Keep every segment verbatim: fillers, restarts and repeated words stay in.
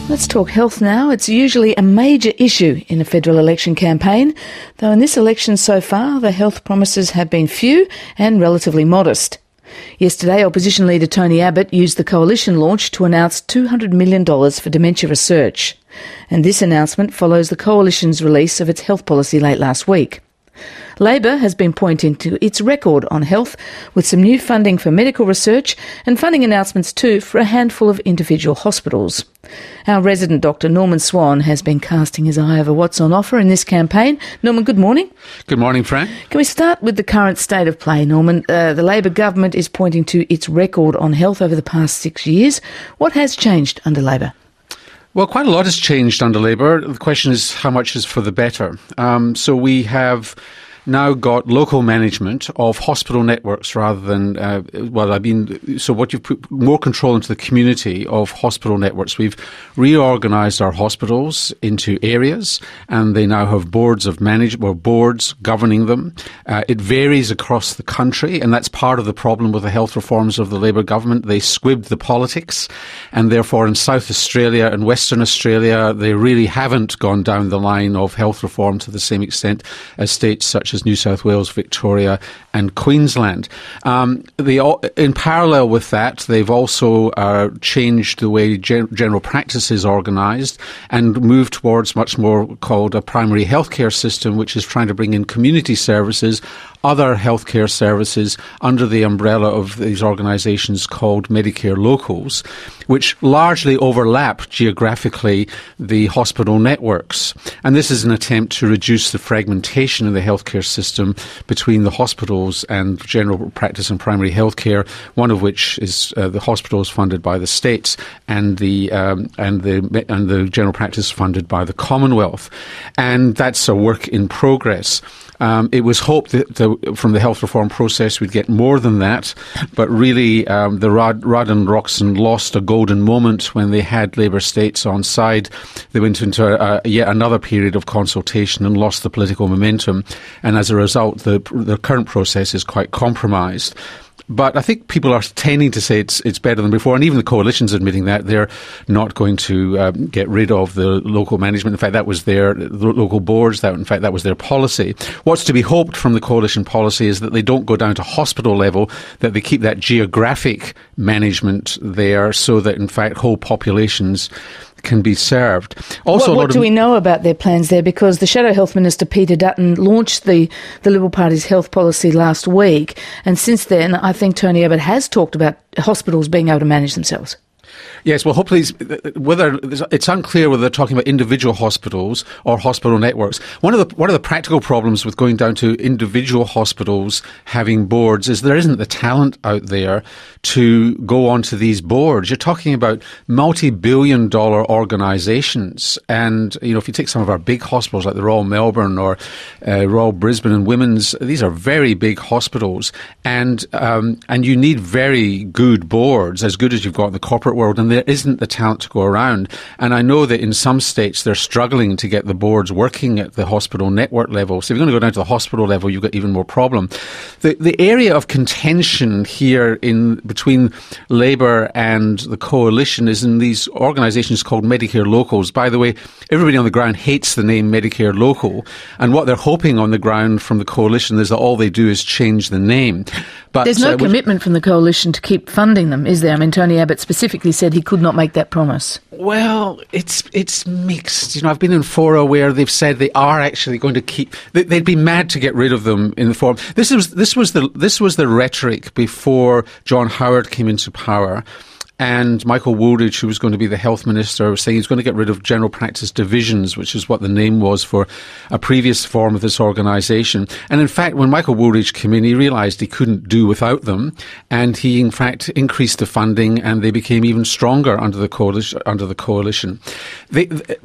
Let's talk health now. It's usually a major issue in a federal election campaign, though in this election so far, the health promises have been few and relatively modest. Yesterday, opposition leader Tony Abbott used the coalition launch to announce two hundred million dollars for dementia research. And this announcement follows the coalition's release of its health policy late last week. Labor has been pointing to its record on health, with some new funding for medical research and funding announcements too for a handful of individual hospitals. Our resident doctor Norman Swan has been casting his eye over what's on offer in this campaign. Norman, good morning. Good morning, Fran. Can we start with the current state of play, Norman? Uh, the Labor government is pointing to its record on health over the past six years. What has changed under Labor? Well, quite a lot has changed under Labor. The question is how much is for the better. Um, so we have now got local management of hospital networks rather than, uh, well, I mean, so what you've put more control into the community of hospital networks. We've reorganised our hospitals into areas, and they now have boards of management, or boards governing them. Uh, it varies across the country, and that's part of the problem with the health reforms of the Labor government. They squibbed the politics, and therefore in South Australia and Western Australia, they really haven't gone down the line of health reform to the same extent as states such as New South Wales, Victoria and Queensland. Um, they, in parallel with that, they've also uh, changed the way gen- general practice is organised and moved towards much more called a primary healthcare system, which is trying to bring in community services, other healthcare services under the umbrella of these organisations called Medicare Locals, which largely overlap geographically the hospital networks. And this is an attempt to reduce the fragmentation in the healthcare system between the hospitals and general practice and primary healthcare, one of which is uh, the hospitals funded by the states and the um, and the and the general practice funded by the Commonwealth. And that's a work in progress. Um, it was hoped that the, from the health reform process we'd get more than that, but really um, the Rudd, Rudd and Roxon lost a golden moment when they had Labour states on side. They went into a, a, yet another period of consultation and lost the political momentum, and as a result the, the current process is quite compromised. But I think people are tending to say it's it's better than before, and even the coalition's admitting that they're not going to um, get rid of the local management. In fact, that was their the local boards. That in fact that was their policy. What's to be hoped from the coalition policy is that they don't go down to hospital level, that they keep that geographic management there, so that in fact whole populations can be served. Also, what what do we know about their plans there? Because the Shadow Health Minister, Peter Dutton, launched the, the Liberal Party's health policy last week, and since then I think Tony Abbott has talked about hospitals being able to manage themselves. Yes, well, hopefully, whether it's unclear whether they're talking about individual hospitals or hospital networks. One of the one of the practical problems with going down to individual hospitals having boards is there isn't the talent out there to go onto these boards. You're talking about multi-billion dollar organisations, and you know, if you take some of our big hospitals like the Royal Melbourne or uh, Royal Brisbane and Women's, these are very big hospitals, and um, and you need very good boards, as good as you've got in the corporate world, and there isn't the talent to go around. And I know that in some states they're struggling to get the boards working at the hospital network level. So if you're going to go down to the hospital level, you've got even more problem. The the area of contention here in between Labour and the coalition is in these organisations called Medicare Locals. By the way, everybody on the ground hates the name Medicare Local, and what they're hoping on the ground from the coalition is that all they do is change the name. But there's no uh, commitment from the coalition to keep funding them, is there? I mean, Tony Abbott specifically said he could not make that promise. Well, it's it's mixed. You know, I've been in fora where they've said they are actually going to keep. They, they'd be mad to get rid of them in the form. This was this was the this was the rhetoric before John Howard came into power. And Michael Wooldridge, who was going to be the health minister, was saying he's going to get rid of general practice divisions, which is what the name was for a previous form of this organisation. And in fact, when Michael Wooldridge came in, he realised he couldn't do without them, and he in fact increased the funding, and they became even stronger under the coalition. Under the coalition, they,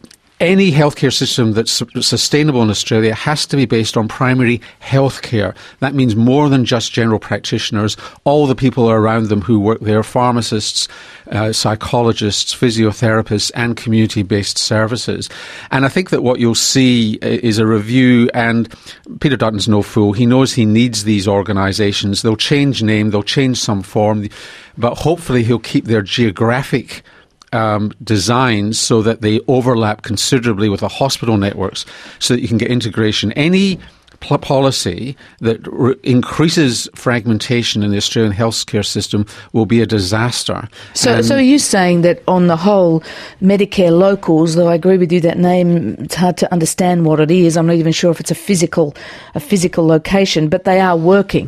Any healthcare system that's sustainable in Australia has to be based on primary healthcare. That means more than just general practitioners, all the people around them who work there, pharmacists, uh, psychologists, physiotherapists and community-based services. And I think that what you'll see is a review, and Peter Dutton's no fool. He knows he needs these organisations. They'll change name, they'll change some form, but hopefully he'll keep their geographic um, designed so that they overlap considerably with the hospital networks so that you can get integration. Any pl- policy that re- increases fragmentation in the Australian healthcare system will be a disaster. So, And so are you saying that on the whole, Medicare locals, though I agree with you that name, it's hard to understand what it is. I'm not even sure if it's a physical, a physical location, but they are working.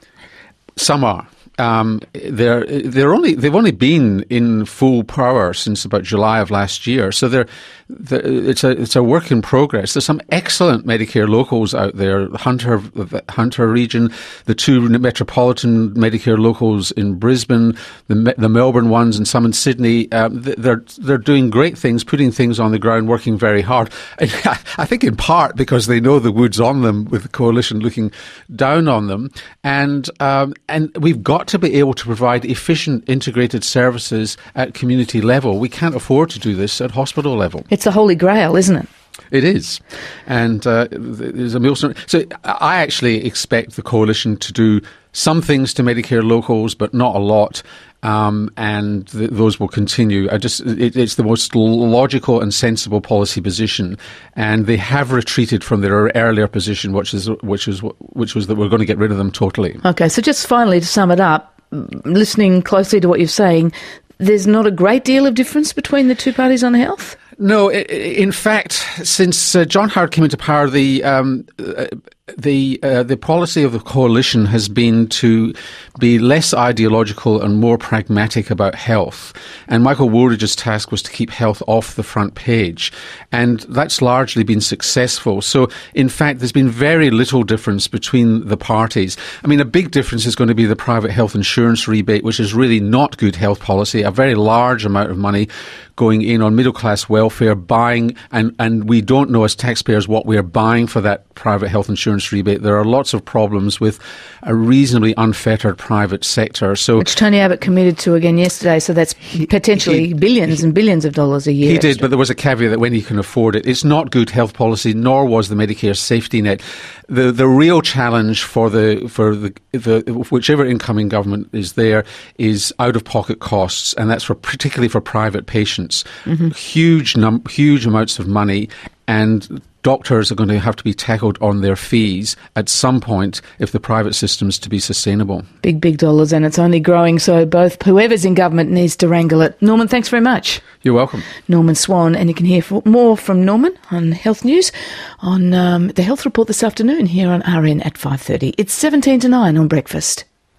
Some are. Um, they're they're only they've only been in full power since about July of last year, so they're, they're it's a it's a work in progress. There's some excellent Medicare locals out there, Hunter the Hunter region, the two metropolitan Medicare locals in Brisbane, the the Melbourne ones, and some in Sydney. Um, they're they're doing great things, putting things on the ground, working very hard. And I think in part because they know the wood's on them, with the coalition looking down on them, and um, and we've got to be able to provide efficient integrated services at community level. We can't afford to do this at hospital level. It's the holy grail, isn't it? It is. And uh, there's a millstone. So I actually expect the coalition to do some things to Medicare locals, but not a lot. Um, and th- those will continue. I just, it, it's the most logical and sensible policy position, and they have retreated from their earlier position, which is which is which was that we're going to get rid of them totally. Okay, so just finally to sum it up, listening closely to what you're saying, there's not a great deal of difference between the two parties on health? No, in fact, since uh, John Howard came into power, the um, uh, the uh, the policy of the coalition has been to be less ideological and more pragmatic about health. And Michael Woolridge's task was to keep health off the front page, and that's largely been successful. So, in fact, there's been very little difference between the parties. I mean, a big difference is going to be the private health insurance rebate, which is really not good health policy. A very large amount of money going in on middle class welfare, buying, and, and we don't know as taxpayers what we're buying for that private health insurance rebate. There are lots of problems with a reasonably unfettered private sector. So, which Tony Abbott committed to again yesterday, so that's potentially he, billions he, and billions of dollars a year. He extra. did, but there was a caveat that when he can afford it. It's not good health policy, nor was the Medicare safety net. The the real challenge for the for the, the whichever incoming government is there is out of pocket costs, and that's for particularly for private patients. Mm-hmm. Huge num- huge amounts of money, and doctors are going to have to be tackled on their fees at some point if the private system's to be sustainable. Big, big dollars, and it's only growing, so both whoever's in government needs to wrangle it. Norman, thanks very much. You're welcome. Norman Swan, and you can hear more from Norman on Health News on um, the Health Report this afternoon here on R N at five thirty. It's seventeen to nine on Breakfast.